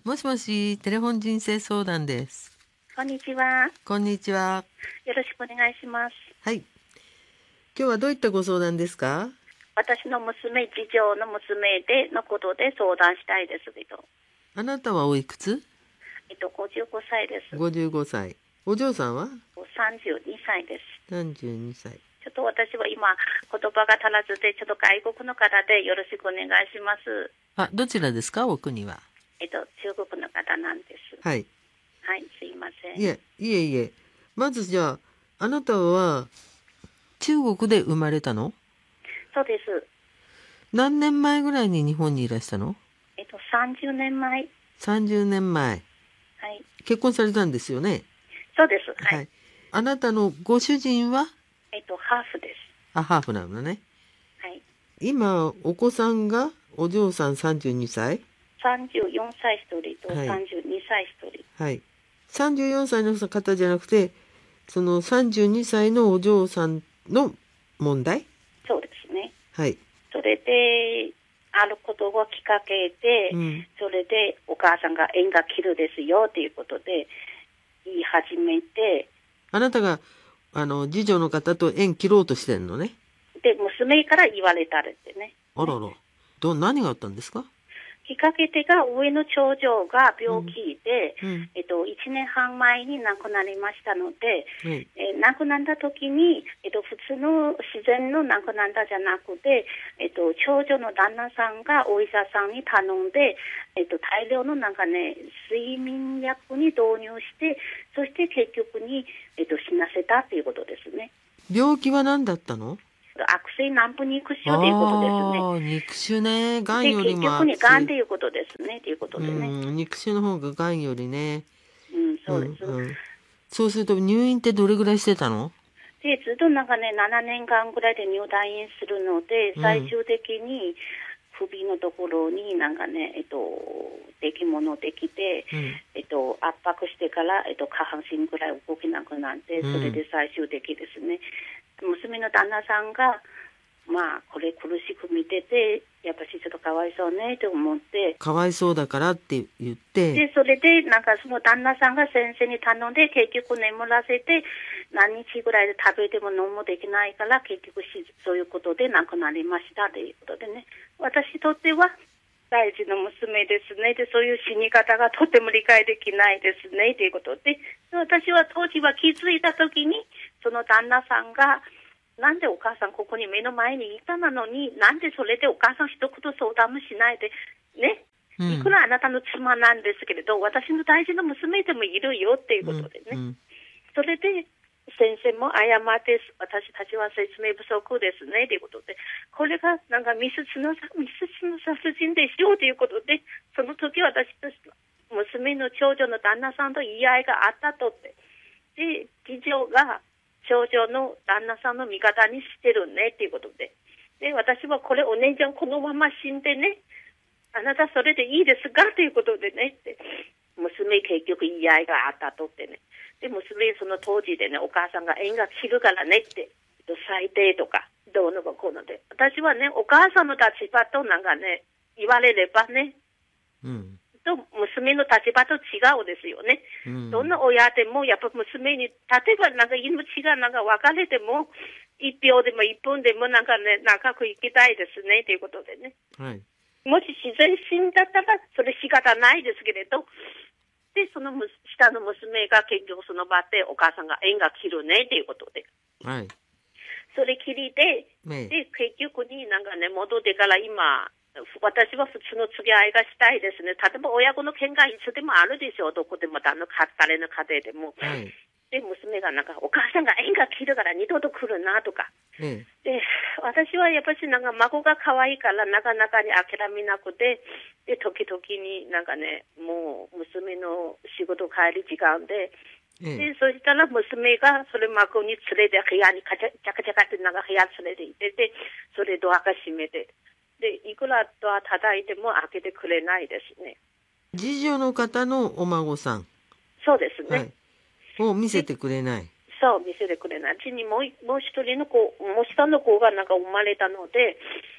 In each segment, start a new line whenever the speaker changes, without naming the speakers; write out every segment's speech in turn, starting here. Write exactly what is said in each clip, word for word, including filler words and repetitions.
もしもし、テレフォン人生相談です。
こんにちは。
こんにちは。
よろしくお願いします。
はい。今日はどういったご相談ですか？
私の娘、次女の娘でのことで相談したいですけど。
あなたはおいくつ？
えっと、ごじゅうごさいです。
ごじゅうごさい。お嬢さんは？
さんじゅうにさいです。
さんじゅうにさい。
ちょっと私は今、言葉が足らずで、ちょっと外国の方でよろしくお願いします。
あ、どちらですか？お国は。
えっと、中国の方なんです。
はい。
はい、すいません。
いえ、いえいえ。まずじゃあ、あなたは中国で生まれたの？
そうです。
何年前ぐらいに日本にいらしたの？
えっと、さんじゅうねんまえ。
さんじゅうねんまえ。
はい。
結婚されたんですよね？
そうです。はい。
はい。あなたのご主人は？
えっと、ハーフです。
あ、ハーフなのね。
はい。
今、お子さんがお嬢さんさんじゅうにさい？
さんじゅうよんさいひとりと
はい
さんじゅうにさいひとり。
はい。さんじゅうよんさいの方じゃなくて、そのさんじゅうにさいのお嬢さんの問題？
そうですね。
はい。
それで、あることをきっかけで、
うん。
それでお母さんが縁が切るですよということで言い始めて、
あなたが、あの、次女の方と縁切ろうとしてんのね。
で、娘から言われたれってね。
あらら。ど、何があったんですか？
きっかけてが上の長女が病気で、
うん。
えっと、いちねんはん前に亡くなりましたので、
はい。
えー亡くなった時に、えっと、普通の自然の亡くなったじゃなくて、えっと、長女の旦那さんがお医者さんに頼んで、えっと、大量のなんかね、睡眠薬に導入して、そして結局に、えっと、死なせたということですね。
病気は何だったの？
悪性軟部肉腫ということですね。
ああ、肉腫ね。癌
で、
よりも
結局に
悪性。
癌ということですね、ということでね。
うん、肉腫の方が癌よりね。
うん、そうです。
うん、うん。そうすると入院ってどれぐらいしてたの？
で、ずっとなんかね、ななねんかんぐらいで入退院するので、
うん
最終的に首のところになんかね、えっと、出来物できて、
うん。
えっと、圧迫してから、えっと、下半身ぐらい動けなくなって、
うん
それで最終的ですね。娘の旦那さんが、まあ、これ苦しく見てて、やっぱしちょっとかわいそうねと思って、
かわいそうだからって言って、
で、それで、なんかその旦那さんが先生に頼んで、結局眠らせて、何日ぐらいで食べても飲むできないから、結局しそういうことで亡くなりましたということでね。私にとっては大事な娘ですね。で、そういう死に方がとても理解できないですね、ということで。私は当時は気づいたときに、その旦那さんが、なんでお母さんここに目の前にいたのに、なんでそれでお母さん一言相談もしないで、ね。
うん
いくらあなたの妻なんですけれど、私の大事な娘でもいるよっていうことでね。
うんうん、
それで、先生も謝って、私たちは説明不足ですね、ということで。これが、なんか密室の、密室の殺人でしょうということで、その時私と娘の長女の旦那さんと言い合いがあったとって。で、次女が長女の旦那さんの味方にしてるね、ということで。で、私はこれお姉ちゃんこのまま死んでね、あなたそれでいいですかということでねって、娘結局言い合いがあったとってね。で、娘その当時でね、お母さんが縁が切るからねって、最低とか、どうのかこうので。私はね、お母さんの立場となんかね、言われればね、
うん、
と娘の立場と違うですよね。
うん、
どんな親でもやっぱ娘に、例えばなんか命がなんか別れても、一秒でも一分でもなんかね、長く生きたいですね、ということでね。
はい。
もし自然死んだったら、それ仕方ないですけれど、で、その下の娘が結局その場でお母さんが縁が切るね、ということで。
はい。
それきりで、
ね、
で、結局になんかね、戻ってから今、私は普通の付き合いがしたいですね。例えば親子の喧嘩いつでもあるでしょう。どこでも、誰の彼の家庭でも。
はい。
で、娘がなんか、お母さんが縁が切るから二度と来るな、とか。
ね、
で、私はやっぱりなんか孫が可愛いからなかなかに諦めなくて、で、時々になんかね、もう娘の仕事帰り時間で、
ね、
で、そしたら娘がそれ孫に連れて部屋にカチャチャカチャカってなんか部屋連れて行ってて、それドアが閉めて、で、いくらドア叩いても開けてくれないですね。
次女の方のお孫さん。
そうですね。
はい。を見せてくれない。
そう、見せてくれない。うちにもう、もう一人の子、もう下の子がなんか生まれたので、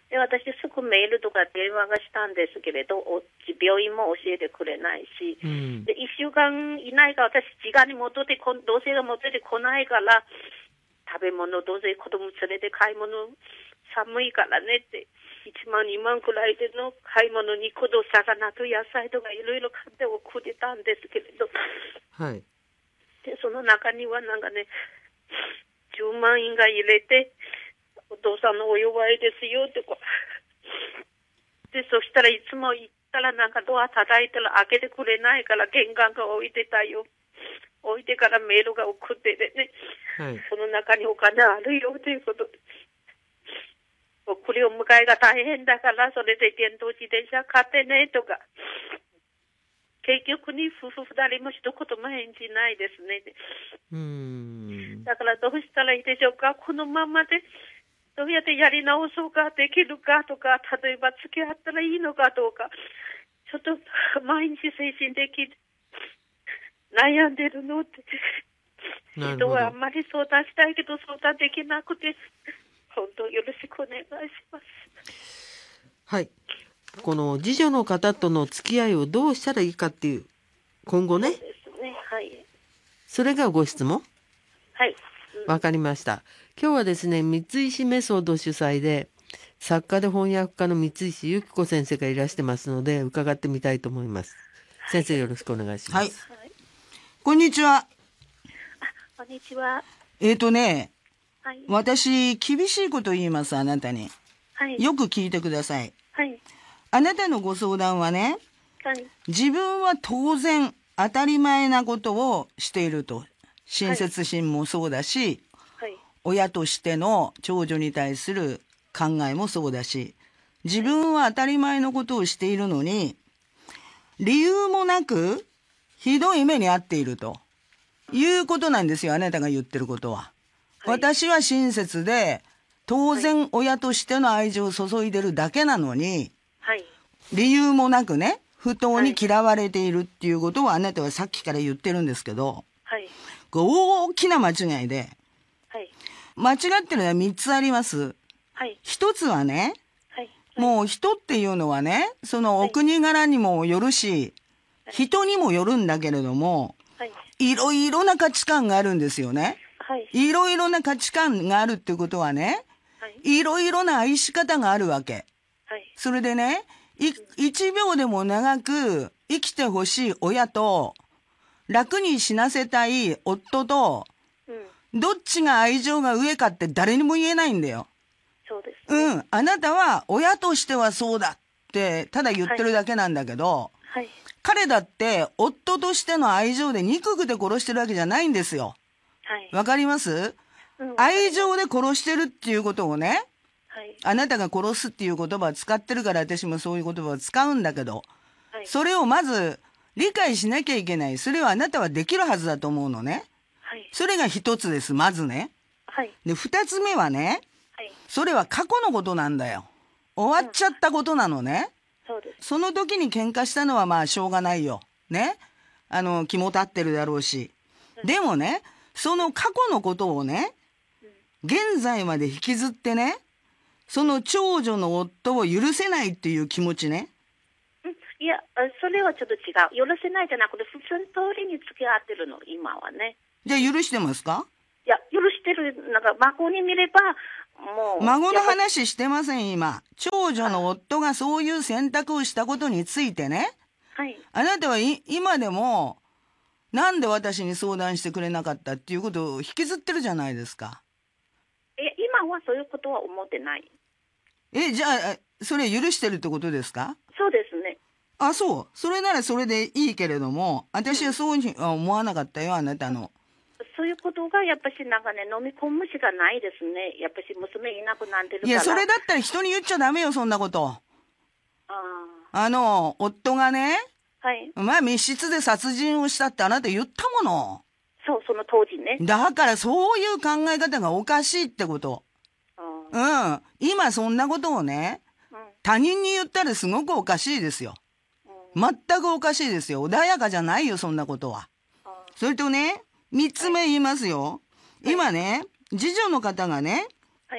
で、私すぐメールとか電話がしたんですけれど、お病院も教えてくれないし、
うん、
で、いっしゅうかん以内が私、時間に戻ってこ、同性が戻ってこないから、食べ物、どうせ子供連れて買い物、寒いからねって、いちまん、にまんくらいでの買い物、肉と魚と野菜とかいろいろ買って送ってたんですけれど、
はい。
で、その中にはなんかね、じゅうまん円が入れて、お父さんのお祝いですよとか。で、そしたらいつも行ったらなんかドア叩いたら開けてくれないから玄関が置いてたよ。置いてからメールが送っててね、
はい。
その中にお金あるよということで。送りお迎えが大変だから、それで電動自転車買ってねとか。結局に夫婦二人も一言も返事ないですね。
うーん。
だからどうしたらいいでしょうか。このままでどうやってやり直そうかできるかとか、例えば付き合ったらいいのかどうか、ちょっと毎日精神的悩んでるのって。
なるほど。
人はあんまり相談したいけど相談できなくて、本当よろしくお願いします。
はい。この次女の方との付き合いをどうしたらいいかっていう、今後ね。
そうですね。はい。
それがご質問。
はい。
わかりました。今日はですね、三石メソッド主催で、作家で翻訳家の三石由紀子先生がいらしてますので、伺ってみたいと思います。先生、よろしくお願いします。
はい。
はい、
こんにちは。
あ、こんにちは。
えーとね、
はい。
私、厳しいこと言います、あなたに。
はい。
よく聞いてください。
はい。
あなたのご相談はね、
はい。
自分は当然当たり前なことをしていると。親切心もそうだし、
はい。
親としての長女に対する考えもそうだし、自分は当たり前のことをしているのに、理由もなくひどい目に遭っているということなんですよ、あなたが言ってることは。
はい、
私は親切で、当然親としての愛情を注いでるだけなのに、
はい。
理由もなくね、不当に嫌われているっていうことをあなたはさっきから言ってるんですけど、
はい。
これ大きな間違いで、
はい。
間違ってるのはみっつあります。
はい。
一つはね、
はい。
もう人っていうのはね、そのお国柄にもよるし、人にもよるんだけれども、
はい。
いろいろな価値観があるんですよね。
はい。
いろいろな価値観があるっていうことはね、
はい。
いろいろな愛し方があるわけ。
はい。
それでね、い一秒でも長く生きてほしい親と、楽に死なせたい夫と、
うん。
どっちが愛情が上かって誰にも言えないんだよ。
そうですね。
うん。あなたは親としてはそうだってただ言ってるだけなんだけど、
はい。
彼だって夫としての愛情で憎くて殺してるわけじゃないんですよ。
はい。
わかります？
うん、
愛情で殺してるっていうことをね、
はい。
あなたが殺すっていう言葉を使ってるから私もそういう言葉を使うんだけど、
はい。
それをまず理解しなきゃいけない。それをあなたはできるはずだと思うのね。
はい。
それが一つです、まずね。
はい。
で、二つ目はね、
はい。
それは過去のことなんだよ。終わっちゃったことなのね。
そうです。
その時に喧嘩したのはまあしょうがないよ。ね。あの、気も立ってるだろうし。でもね、その過去のことをね、現在まで引きずってね、その長女の夫を許せないっていう気持ちね。
うん、いや、それはちょっと違う。許せないじゃなくて、普通通りに付き合ってるの、今はね。
じゃあ許してますか？
いや、許してる、なんか、孫に見れば、もう。
孫の話してません、今。長女の夫がそういう選択をしたことについてね。
はい。
あなたはい今でも、なんで私に相談してくれなかったっていうことを引きずってるじゃないですか。
え、今はそういうことは思ってない。
え、じゃあ、それ許してるってことですか？
そうですね。
あ、そう。それならそれでいいけれども、私はそうには思わなかったよ、あなたの。
そういうことがやっぱしなんかね、飲み込むしかないですね。やっぱし娘いなくなってるから。
いや、それだったら人に言っちゃダメよ、そんなこと。
あ
あの、夫がね、
はい。
まあ密室で殺人をしたってあなた言ったもの。
そう、その当時ね。
だからそういう考え方がおかしいってこと。うん。今そんなことをね、うん、他人に言ったらすごくおかしいですよ。うん、全くおかしいですよ。穏やかじゃないよ、そんなことは。うん、それとね、三つ目言いますよ。はい、今ね、次女の方がね、
はい、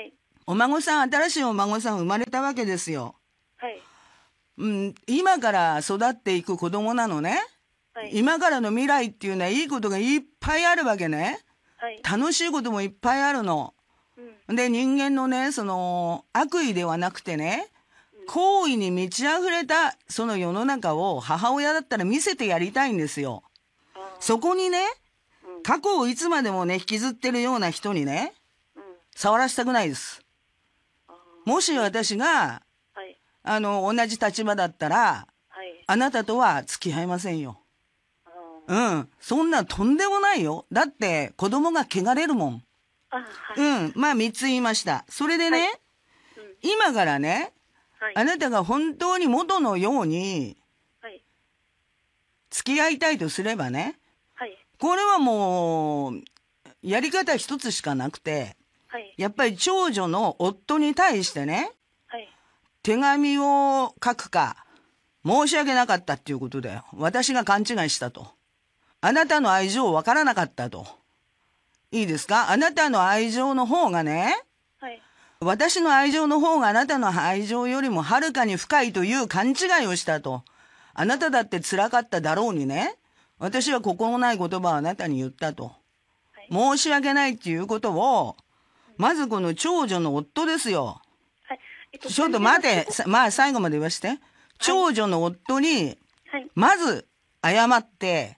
お孫さん、新しいお孫さん生まれたわけですよ。
はい。
うん、今から育っていく子供なのね。
はい。
今からの未来っていうのはいいことがいっぱいあるわけね。
はい。
楽しいこともいっぱいあるの。
うん。
で、人間のね、その悪意ではなくてね、好意に満ち溢れたその世の中を母親だったら見せてやりたいんですよ。
あー
そこにね、
うん。
過去をいつまでもね、引きずってるような人にね、
うん。
触らせたくないです。
あー
もし私が、
はい。
あの、同じ立場だったら、
はい。
あなたとは付き合いませんよ。
あー
うん。そんなんとんでもないよ。だって子供が汚れるもん。
あ、はい。
うん。まあみっつ言いました。それでね、
はいうん。
今からね、
はい。
あなたが本当に元のように
はい。
付き合いたいとすればね、
はい。
これはもう、やり方一つしかなくて、
はい。
やっぱり長女の夫に対してね、
はい。
手紙を書くか、申し訳なかったっていうことだよ。私が勘違いしたと。あなたの愛情わからなかったと。いいですか？あなたの愛情の方がね、
はい。
私の愛情の方があなたの愛情よりもはるかに深いという勘違いをしたと。あなただって辛かっただろうにね。私は心ない言葉をあなたに言ったと。
はい。
申し訳ないっていうことを、まずこの長女の夫ですよ。
はい。えっと
ちょっと待て、さまあ最後まで言わして。長女の夫に、
はい。
まず謝って、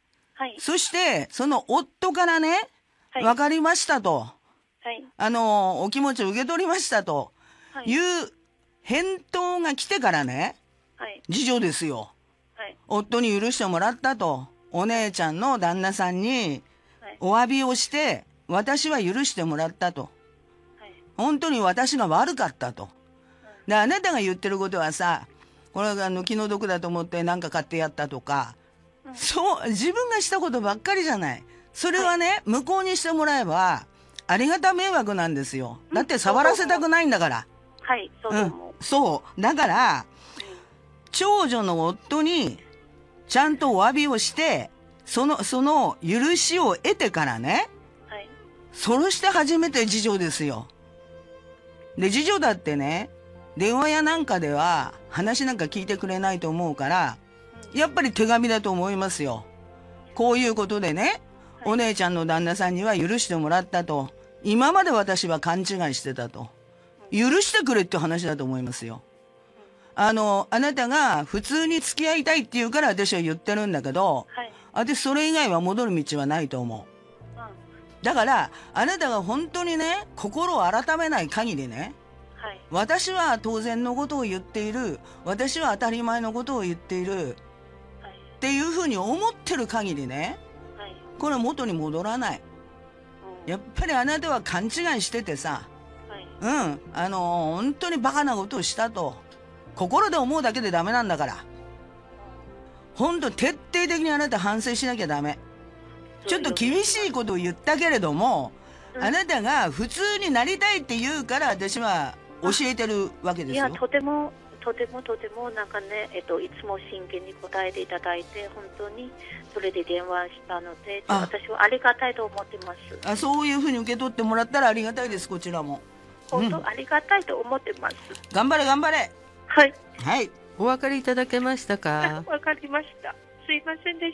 はい。
そしてその夫からね、
はい。
わかりましたと。
はい。
あの、お気持ちを受け取りましたと
はい
いう返答が来てからね、
はい。
次女ですよ。
はい。
夫に許してもらったと。お姉ちゃんの旦那さんに
はい。
お詫びをして、私は許してもらったと。
はい。
本当に私が悪かったと。で、あなたが言ってることはさ、これがあの気の毒だと思って何か買ってやったとか、
うん
そう、自分がしたことばっかりじゃない。それはね、向こうにしてもらえば、ありがた迷惑なんですよ。だって触らせたくないんだから。
はい。そう
うん
思う。。
そう。だから、長女の夫に、ちゃんとお詫びをして、その、その許しを得てからね、
はい。
そして初めて次女ですよ。で、次女だってね、電話やなんかでは話なんか聞いてくれないと思うから、やっぱり手紙だと思いますよ。こういうことでね、お姉ちゃんの旦那さんには許してもらったと。今まで私は勘違いしてたと。許してくれって話だと思いますよ。あの、あなたが普通に付き合いたいって言うから私は言ってるんだけど、
はい。
私それ以外は戻る道はないと思う。
うん。
だから、あなたが本当にね、心を改めない限りね、
はい。
私は当然のことを言っている、私は当たり前のことを言っている、
はい。
っていうふうに思ってる限りね、
はい。
これは元に戻らない。
うん。
やっぱりあなたは勘違いしててさ、
はい。
うん、あの、本当にバカなことをしたと。心で思うだけでダメなんだから。本当徹底的にあなた反省しなきゃダメ。ちょっと厳しいことを言ったけれども、
うん
あなたが普通になりたいって言うから私は教えてるわけですよ。
いや、とても、とてもとても、なんかね、えっと、いつも真剣に答えていただいて、本当にそれで電話したので、
あ
私はありがたいと思ってます。
あ、そういうふうに受け取ってもらったらありがたいです、こちらも。
本当、ありがたいと思ってます。
頑張れ頑張れ。
はい。
はい。
お分かりいただけましたか？
わかりました。すいませんでした。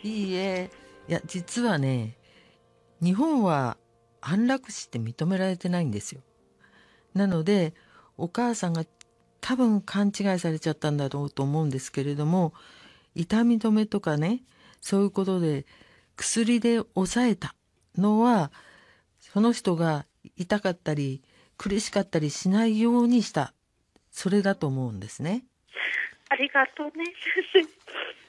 いいえ。いや、実はね、日本は安楽死って認められてないんですよ。なので、お母さんが多分勘違いされちゃったんだろうと思うんですけれども、痛み止めとかね、そういうことで薬で抑えたのは、その人が痛かったり苦しかったりしないようにした、それだと思うんですね。
ありがとうね、先生。